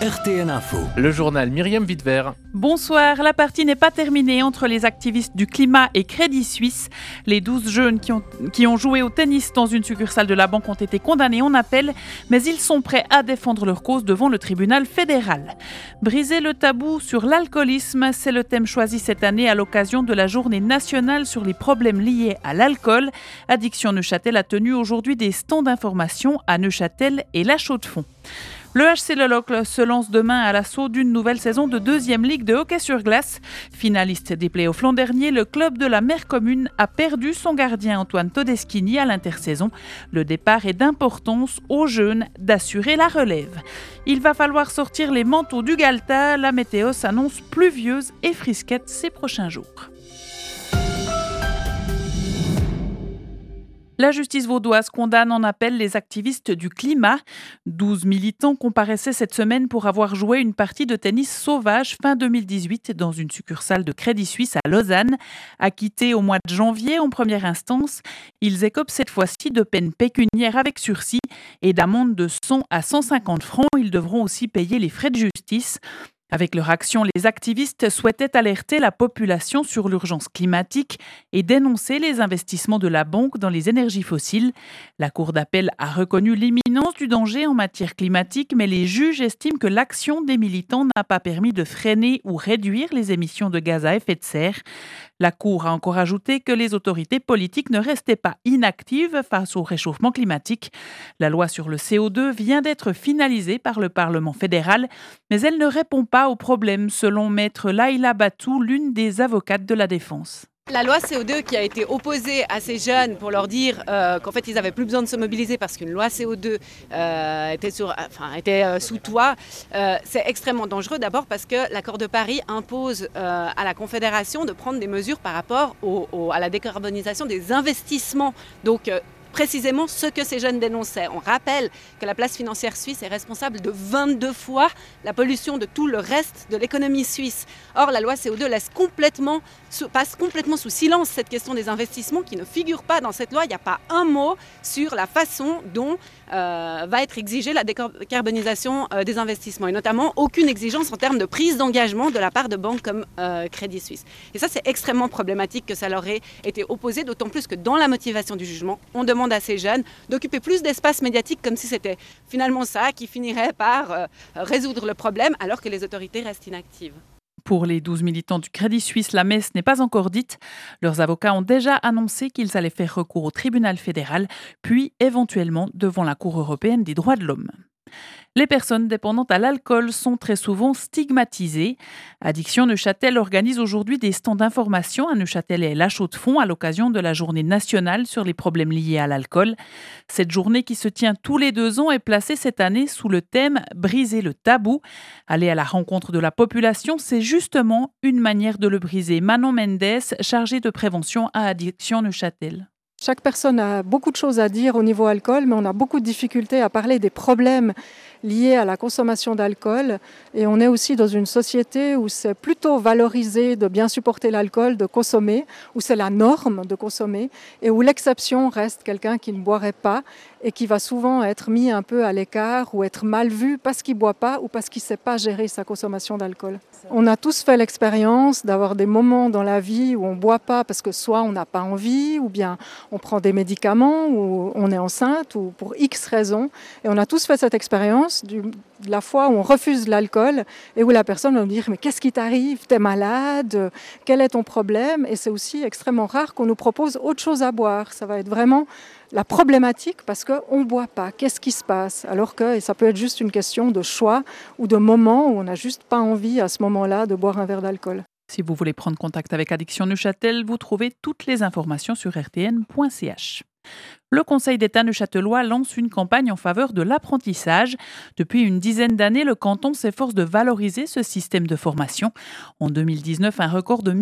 RTN Info. Le journal Myriam Wittevert. Bonsoir, la partie n'est pas terminée entre les activistes du climat et Crédit Suisse. Les 12 jeunes qui ont joué au tennis dans une succursale de la banque ont été condamnés en appel, mais ils sont prêts à défendre leur cause devant le tribunal fédéral. Briser le tabou sur l'alcoolisme, c'est le thème choisi cette année à l'occasion de la journée nationale sur les problèmes liés à l'alcool. Addiction Neuchâtel a tenu aujourd'hui des stands d'information à Neuchâtel et La Chaux-de-Fonds. Le HC Lelocle se lance demain à l'assaut d'une nouvelle saison de 2e Ligue de hockey sur glace. Finaliste des playoffs l'an dernier, le club de la Mère Commune a perdu son gardien Antoine Todeschini à l'intersaison. Le départ est d'importance aux jeunes d'assurer la relève. Il va falloir sortir les manteaux du Galta. La météo s'annonce pluvieuse et frisquette ces prochains jours. La justice vaudoise condamne en appel les activistes du climat. 12 militants comparaissaient cette semaine pour avoir joué une partie de tennis sauvage fin 2018 dans une succursale de Crédit Suisse à Lausanne. Acquittés au mois de janvier en première instance, ils écopent cette fois-ci de peines pécuniaires avec sursis et d'amende de 100 à 150 francs. Ils devront aussi payer les frais de justice. Avec leur action, les activistes souhaitaient alerter la population sur l'urgence climatique et dénoncer les investissements de la banque dans les énergies fossiles. La Cour d'appel a reconnu l'imminence du danger en matière climatique, mais les juges estiment que l'action des militants n'a pas permis de freiner ou réduire les émissions de gaz à effet de serre. La Cour a encore ajouté que les autorités politiques ne restaient pas inactives face au réchauffement climatique. La loi sur le CO2 vient d'être finalisée par le Parlement fédéral, mais elle ne répond pas au problème, selon maître Laïla Batou, l'une des avocates de la défense. La loi CO2 qui a été opposée à ces jeunes pour leur dire qu'en fait ils n'avaient plus besoin de se mobiliser parce qu'une loi CO2 était sous toit, c'est extrêmement dangereux. D'abord parce que l'accord de Paris impose à la Confédération de prendre des mesures par rapport à la décarbonisation des investissements. Donc précisément ce que ces jeunes dénonçaient. On rappelle que la place financière suisse est responsable de 22 fois la pollution de tout le reste de l'économie suisse. Or, la loi CO2 passe complètement sous silence cette question des investissements qui ne figure pas dans cette loi. Il n'y a pas un mot sur la façon dont va être exigée la décarbonisation des investissements et notamment aucune exigence en termes de prise d'engagement de la part de banques comme Crédit Suisse. Et ça, c'est extrêmement problématique que ça leur ait été opposé, d'autant plus que dans la motivation du jugement, on demande à ces jeunes d'occuper plus d'espace médiatique comme si c'était finalement ça qui finirait par résoudre le problème alors que les autorités restent inactives. Pour les 12 militants du Crédit Suisse, la messe n'est pas encore dite. Leurs avocats ont déjà annoncé qu'ils allaient faire recours au tribunal fédéral, puis éventuellement devant la Cour européenne des droits de l'homme. Les personnes dépendantes à l'alcool sont très souvent stigmatisées. Addiction Neuchâtel organise aujourd'hui des stands d'information à Neuchâtel et La Chaux-de-Fonds à l'occasion de la journée nationale sur les problèmes liés à l'alcool. Cette journée qui se tient tous les 2 ans est placée cette année sous le thème « Briser le tabou ». Aller à la rencontre de la population, c'est justement une manière de le briser. Manon Mendes, chargée de prévention à Addiction Neuchâtel. Chaque personne a beaucoup de choses à dire au niveau alcool, mais on a beaucoup de difficultés à parler des problèmes liés à la consommation d'alcool. Et on est aussi dans une société où c'est plutôt valorisé de bien supporter l'alcool, de consommer, où c'est la norme de consommer, et où l'exception reste quelqu'un qui ne boirait pas et qui va souvent être mis un peu à l'écart ou être mal vu parce qu'il ne boit pas ou parce qu'il ne sait pas gérer sa consommation d'alcool. On a tous fait l'expérience d'avoir des moments dans la vie où on ne boit pas parce que soit on n'a pas envie ou bien on prend des médicaments ou on est enceinte ou pour X raisons. Et on a tous fait cette expérience de la fois où on refuse l'alcool et où la personne va nous dire « mais qu'est-ce qui t'arrive? T'es malade? Quel est ton problème ?» Et c'est aussi extrêmement rare qu'on nous propose autre chose à boire. Ça va être vraiment la problématique parce qu'on ne boit pas. Qu'est-ce qui se passe? Alors que ça peut être juste une question de choix ou de moment où on n'a juste pas envie à ce moment-là de boire un verre d'alcool. Si vous voulez prendre contact avec Addiction Neuchâtel, vous trouvez toutes les informations sur rtn.ch. Le Conseil d'État neuchâtelois lance une campagne en faveur de l'apprentissage. Depuis une dizaine d'années, le canton s'efforce de valoriser ce système de formation. En 2019, un record de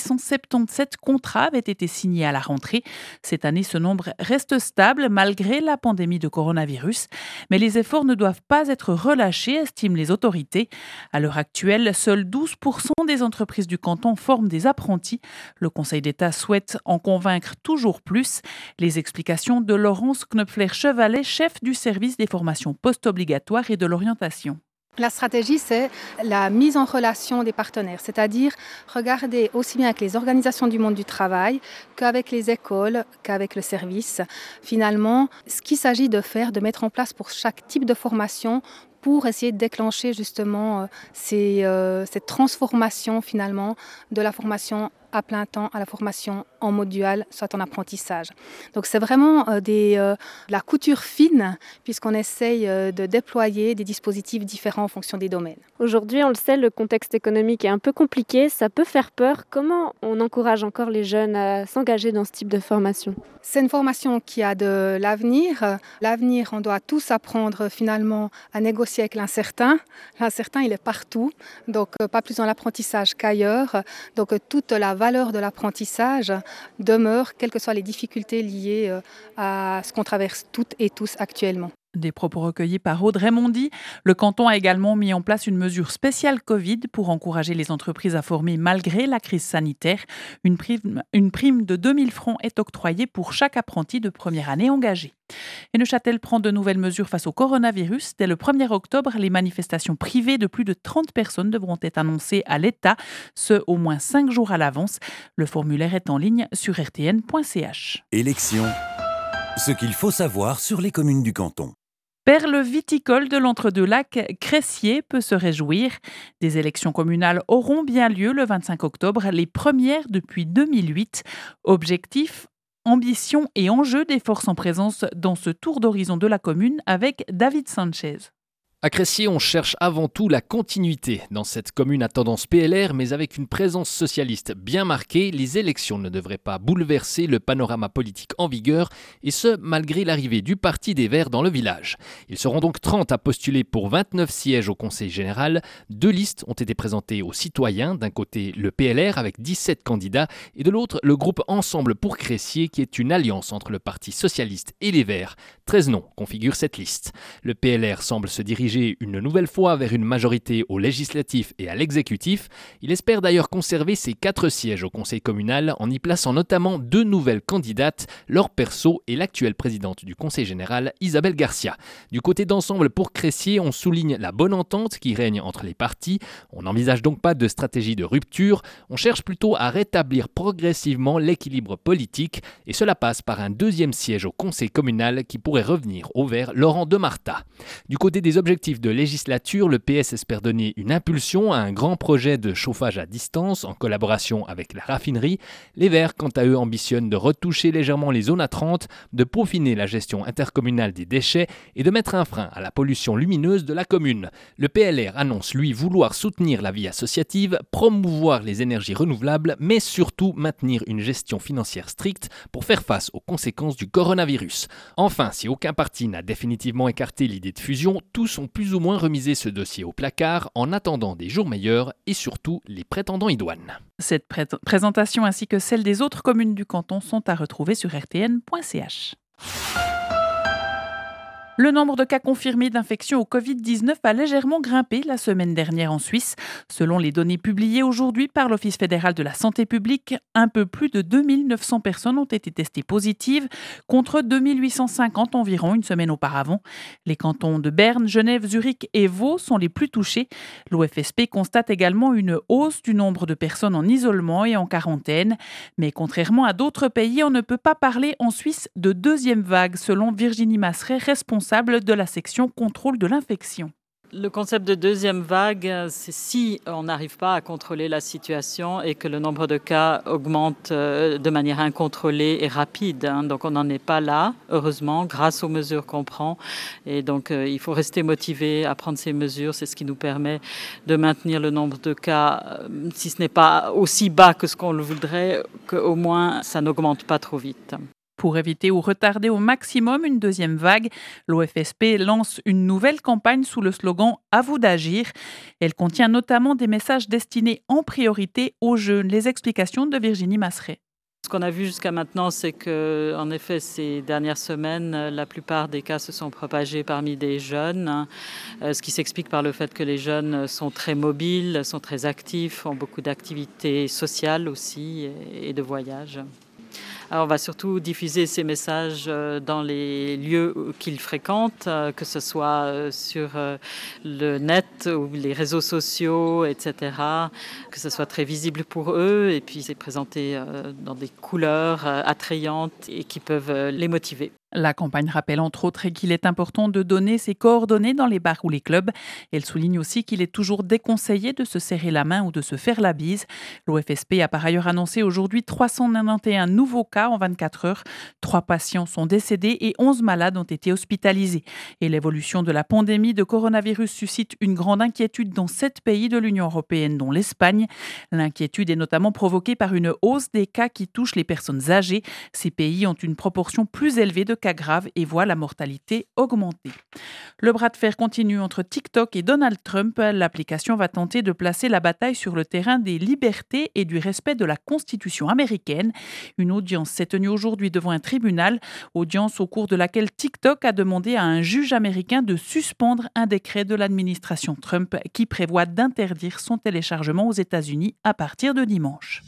1677 contrats avait été signé à la rentrée. Cette année, ce nombre reste stable malgré la pandémie de coronavirus. Mais les efforts ne doivent pas être relâchés, estiment les autorités. À l'heure actuelle, seuls 12% des entreprises du canton forment des apprentis. Le Conseil d'État souhaite en convaincre toujours plus. Les explications de Laurence Knopfler-Chevalet, chef du service des formations post-obligatoires et de l'orientation. La stratégie, c'est la mise en relation des partenaires, c'est-à-dire regarder aussi bien avec les organisations du monde du travail qu'avec les écoles, qu'avec le service. Finalement, ce qu'il s'agit de faire, de mettre en place pour chaque type de formation pour essayer de déclencher justement cette transformation finalement de la formation à plein temps à la formation en mode dual, soit en apprentissage. Donc c'est vraiment de la couture fine puisqu'on essaye de déployer des dispositifs différents en fonction des domaines. Aujourd'hui, on le sait, le contexte économique est un peu compliqué, ça peut faire peur. Comment on encourage encore les jeunes à s'engager dans ce type de formation ? C'est une formation qui a de l'avenir. L'avenir, on doit tous apprendre finalement à négocier avec l'incertain. L'incertain, il est partout, donc pas plus dans l'apprentissage qu'ailleurs. Donc toute la valeur de l'apprentissage demeure, quelles que soient les difficultés liées à ce qu'on traverse toutes et tous actuellement. Des propos recueillis par Aude Raymondi. Le canton a également mis en place une mesure spéciale Covid pour encourager les entreprises à former malgré la crise sanitaire. Une prime de 2 000 francs est octroyée pour chaque apprenti de première année engagé. Et Neuchâtel prend de nouvelles mesures face au coronavirus. Dès le 1er octobre, les manifestations privées de plus de 30 personnes devront être annoncées à l'État, ce au moins 5 jours à l'avance. Le formulaire est en ligne sur rtn.ch. Élections. Ce qu'il faut savoir sur les communes du canton. Perle viticole de l'Entre-deux-Lacs, Cressier peut se réjouir. Des élections communales auront bien lieu le 25 octobre, les premières depuis 2008. Objectif, ambition et enjeux des forces en présence dans ce tour d'horizon de la commune avec David Sanchez. À Cressier, on cherche avant tout la continuité. Dans cette commune à tendance PLR, mais avec une présence socialiste bien marquée, les élections ne devraient pas bouleverser le panorama politique en vigueur, et ce, malgré l'arrivée du Parti des Verts dans le village. Ils seront donc 30 à postuler pour 29 sièges au Conseil général. 2 listes ont été présentées aux citoyens. D'un côté, le PLR avec 17 candidats, et de l'autre, le groupe Ensemble pour Cressier, qui est une alliance entre le Parti socialiste et les Verts. 13 noms configurent cette liste. Le PLR semble se diriger une nouvelle fois vers une majorité au législatif et à l'exécutif. Il espère d'ailleurs conserver ses 4 sièges au conseil communal en y plaçant notamment 2 nouvelles candidates, Laure Perceau et l'actuelle présidente du conseil général, Isabelle Garcia. Du côté d'Ensemble pour Cressier, on souligne la bonne entente qui règne entre les partis. On n'envisage donc pas de stratégie de rupture. On cherche plutôt à rétablir progressivement l'équilibre politique et cela passe par un 2e siège au conseil communal qui pourrait revenir au Vert Laurent Demarta. Du côté des objectifs de législature, le PS espère donner une impulsion à un grand projet de chauffage à distance en collaboration avec la raffinerie. Les Verts, quant à eux, ambitionnent de retoucher légèrement les zones à 30, de peaufiner la gestion intercommunale des déchets et de mettre un frein à la pollution lumineuse de la commune. Le PLR annonce, lui, vouloir soutenir la vie associative, promouvoir les énergies renouvelables, mais surtout maintenir une gestion financière stricte pour faire face aux conséquences du coronavirus. Enfin, si aucun parti n'a définitivement écarté l'idée de fusion, tous ont plus ou moins remisé ce dossier au placard en attendant des jours meilleurs et surtout les prétendants idoines. Cette présentation ainsi que celle des autres communes du canton sont à retrouver sur rtn.ch. Le nombre de cas confirmés d'infection au Covid-19 a légèrement grimpé la semaine dernière en Suisse. Selon les données publiées aujourd'hui par l'Office fédéral de la santé publique, un peu plus de 2900 personnes ont été testées positives, contre 2850 environ une semaine auparavant. Les cantons de Berne, Genève, Zurich et Vaud sont les plus touchés. L'OFSP constate également une hausse du nombre de personnes en isolement et en quarantaine. Mais contrairement à d'autres pays, on ne peut pas parler en Suisse de deuxième vague, selon Virginie Masseret, responsable de la section contrôle de l'infection. Le concept de deuxième vague, c'est si on n'arrive pas à contrôler la situation et que le nombre de cas augmente de manière incontrôlée et rapide. Donc on n'en est pas là, heureusement, grâce aux mesures qu'on prend. Et donc il faut rester motivé à prendre ces mesures. C'est ce qui nous permet de maintenir le nombre de cas, si ce n'est pas aussi bas que ce qu'on le voudrait, qu'au moins ça n'augmente pas trop vite. Pour éviter ou retarder au maximum une deuxième vague, l'OFSP lance une nouvelle campagne sous le slogan « À vous d'agir ». Elle contient notamment des messages destinés en priorité aux jeunes. Les explications de Virginie Masseret. Ce qu'on a vu jusqu'à maintenant, c'est que, en effet, ces dernières semaines, la plupart des cas se sont propagés parmi des jeunes, ce qui s'explique par le fait que les jeunes sont très mobiles, sont très actifs, ont beaucoup d'activités sociales aussi et de voyages. Alors, on va surtout diffuser ces messages dans les lieux qu'ils fréquentent, que ce soit sur le net ou les réseaux sociaux, etc., que ce soit très visible pour eux, et puis c'est présenté dans des couleurs attrayantes et qui peuvent les motiver. La campagne rappelle entre autres qu'il est important de donner ses coordonnées dans les bars ou les clubs. Elle souligne aussi qu'il est toujours déconseillé de se serrer la main ou de se faire la bise. L'OFSP a par ailleurs annoncé aujourd'hui 391 nouveaux cas en 24 heures. 3 patients sont décédés et 11 malades ont été hospitalisés. Et l'évolution de la pandémie de coronavirus suscite une grande inquiétude dans 7 pays de l'Union européenne, dont l'Espagne. L'inquiétude est notamment provoquée par une hausse des cas qui touchent les personnes âgées. Ces pays ont une proportion plus élevée de cas graves et voient la mortalité augmenter. Le bras de fer continue entre TikTok et Donald Trump. L'application va tenter de placer la bataille sur le terrain des libertés et du respect de la Constitution américaine. Une audience s'est tenue aujourd'hui devant un tribunal, audience au cours de laquelle TikTok a demandé à un juge américain de suspendre un décret de l'administration Trump qui prévoit d'interdire son téléchargement aux États-Unis à partir de dimanche.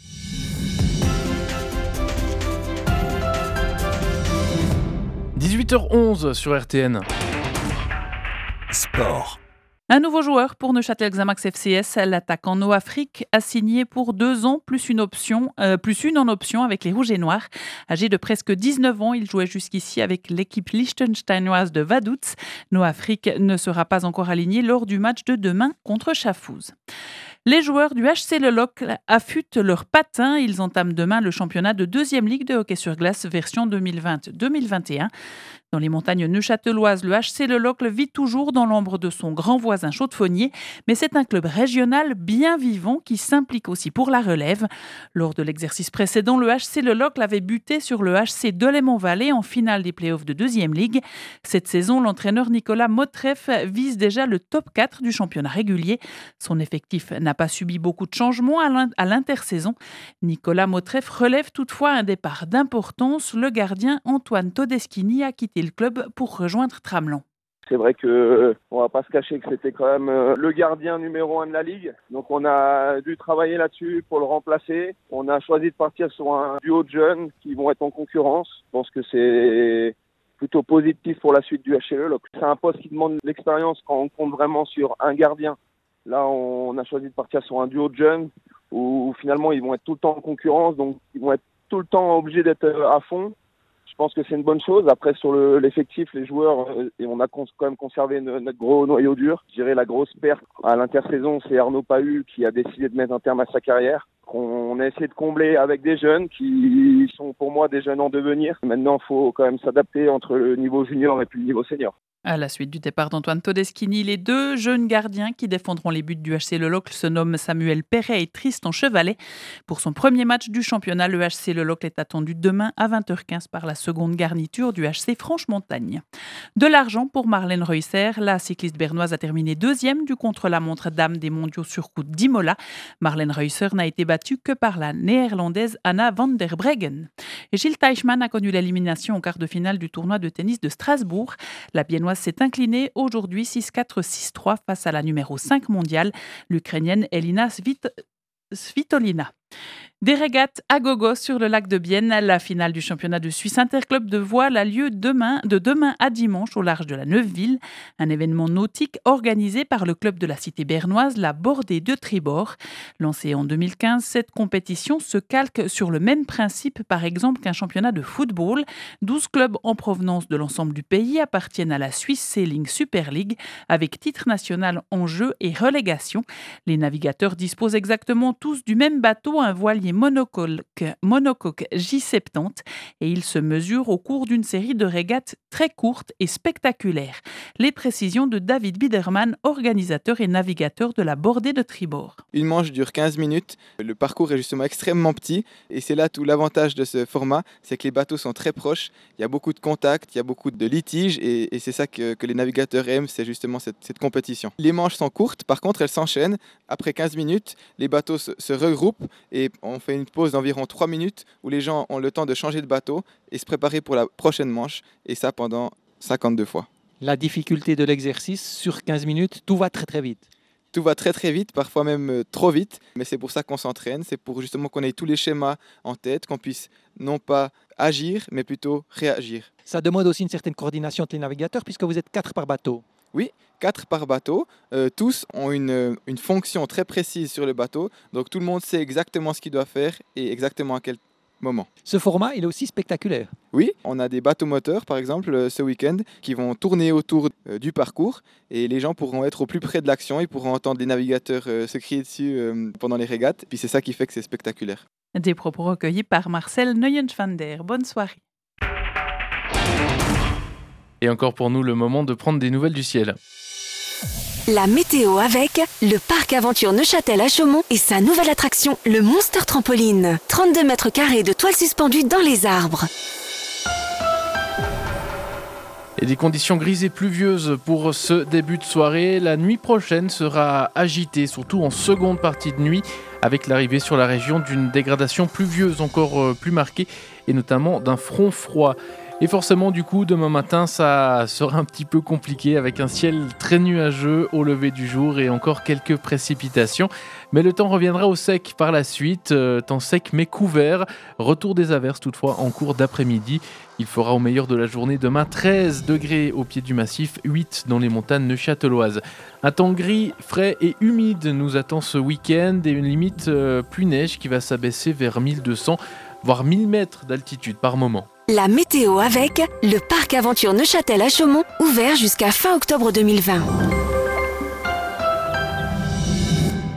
– 18h11 sur RTN. Sport. Un nouveau joueur pour Neuchâtel Xamax FCS, l'attaquant Noah Frick a signé pour 2 ans plus une en option avec les Rouges et Noirs. Âgé de presque 19 ans, il jouait jusqu'ici avec l'équipe liechtensteinoise de Vaduz. Noah Frick ne sera pas encore aligné lors du match de demain contre Schaffhouse. Les joueurs du HC Le Locle affûtent leurs patins. Ils entament demain le championnat de 2e ligue de hockey sur glace version 2020-2021. Dans les montagnes neuchâteloises, le HC Le Locle vit toujours dans l'ombre de son grand voisin Chaux-de-Fonnier, mais c'est un club régional bien vivant qui s'implique aussi pour la relève. Lors de l'exercice précédent, le HC Le Locle avait buté sur le HC Delémont-Vallée en finale des playoffs de 2e ligue. Cette saison, l'entraîneur Nicolas Motreff vise déjà le top 4 du championnat régulier. Son effectif n'a pas subi beaucoup de changements à l'intersaison. Nicolas Motreff relève toutefois un départ d'importance. Le gardien Antoine Todeschini a quitté le club pour rejoindre Tramelan. C'est vrai que on va pas se cacher que c'était quand même le gardien numéro 1 de la ligue. Donc on a dû travailler là-dessus pour le remplacer. On a choisi de partir sur un duo de jeunes qui vont être en concurrence. Je pense que c'est plutôt positif pour la suite du HLE. C'est un poste qui demande de l'expérience quand on compte vraiment sur un gardien. Là, on a choisi de partir sur un duo de jeunes où finalement ils vont être tout le temps en concurrence. Donc ils vont être tout le temps obligés d'être à fond. Je pense que c'est une bonne chose. Après, sur l'effectif, les joueurs, et on a quand même conservé notre gros noyau dur. Je dirais la grosse perte à l'intersaison, c'est Arnaud Pahu qui a décidé de mettre un terme à sa carrière. On a essayé de combler avec des jeunes qui sont pour moi des jeunes en devenir. Maintenant, il faut quand même s'adapter entre le niveau junior et puis le niveau senior. À la suite du départ d'Antoine Todeschini, les 2 jeunes gardiens qui défendront les buts du HC Le Locle se nomment Samuel Perret et Tristan Chevalet. Pour son premier match du championnat, le HC Le Locle est attendu demain à 20h15 par la seconde garniture du HC Franche-Montagne. De l'argent pour Marlène Reusser. La cycliste bernoise a terminé 2e du contre-la-montre dame des mondiaux sur route d'Imola. Marlène Reusser n'a été battue que par la néerlandaise Anna van der Breggen. Et Gilles Teichmann a connu l'élimination en quart de finale du tournoi de tennis de Strasbourg. La biennoise s'est inclinée aujourd'hui 6-4, 6-3 face à la numéro 5 mondiale, l'Ukrainienne Elina Svitolina. Des régates à gogo sur le lac de Bienne. La finale du championnat de Suisse interclub de voile a lieu de demain à dimanche au large de la Neuveville. Un événement nautique organisé par le club de la cité bernoise, la Bordée de Tribord. Lancée en 2015, cette compétition se calque sur le même principe, par exemple, qu'un championnat de football. 12 clubs en provenance de l'ensemble du pays appartiennent à la Swiss Sailing Super League, avec titre national en jeu et relégation. Les navigateurs disposent exactement tous du même bateau, un voilier monocoque J70, et ils se mesurent au cours d'une série de régates très courtes et spectaculaires. Les précisions de David Biderman, organisateur et navigateur de la Bordée de Tribord. Une manche dure 15 minutes. Le parcours est justement extrêmement petit et c'est là tout l'avantage de ce format, c'est que les bateaux sont très proches, il y a beaucoup de contacts, il y a beaucoup de litiges et c'est ça que les navigateurs aiment, c'est justement cette compétition. Les manches sont courtes, par contre elles s'enchaînent. Après 15 minutes, les bateaux se regroupent et on fait une pause d'environ 3 minutes où les gens ont le temps de changer de bateau et se préparer pour la prochaine manche, et ça pendant 52 fois. La difficulté de l'exercice, sur 15 minutes, tout va très très vite. Tout va très très vite, parfois même trop vite, mais c'est pour ça qu'on s'entraîne, c'est pour justement qu'on ait tous les schémas en tête, qu'on puisse non pas agir, mais plutôt réagir. Ça demande aussi une certaine coordination entre les navigateurs, puisque vous êtes 4 par bateau. Oui, 4 par bateau. Tous ont une fonction très précise sur le bateau, donc tout le monde sait exactement ce qu'il doit faire et exactement à quel moment. Ce format, il est aussi spectaculaire. Oui, on a des bateaux moteurs, par exemple, ce week-end, qui vont tourner autour du parcours et les gens pourront être au plus près de l'action, ils pourront entendre les navigateurs se crier dessus pendant les régates, puis c'est ça qui fait que c'est spectaculaire. Des propos recueillis par Marcel Neuenschwander. Bonne soirée. Et encore pour nous le moment de prendre des nouvelles du ciel. La météo avec le parc aventure Neuchâtel à Chaumont et sa nouvelle attraction, le Monster Trampoline. 32 mètres carrés de toile suspendue dans les arbres. Et des conditions grises et pluvieuses pour ce début de soirée. La nuit prochaine sera agitée, surtout en seconde partie de nuit, avec l'arrivée sur la région d'une dégradation pluvieuse encore plus marquée, et notamment d'un front froid. Et forcément, du coup, demain matin, ça sera un petit peu compliqué avec un ciel très nuageux au lever du jour et encore quelques précipitations. Mais le temps reviendra au sec par la suite, temps sec mais couvert. Retour des averses toutefois en cours d'après-midi. Il fera au meilleur de la journée demain 13 degrés au pied du massif, 8 dans les montagnes neuchâteloises. Un temps gris, frais et humide nous attend ce week-end et une limite pluie-neige qui va s'abaisser vers 1200 voire 1000 mètres d'altitude par moment. La météo avec le parc aventure Neuchâtel à Chaumont, ouvert jusqu'à fin octobre 2020.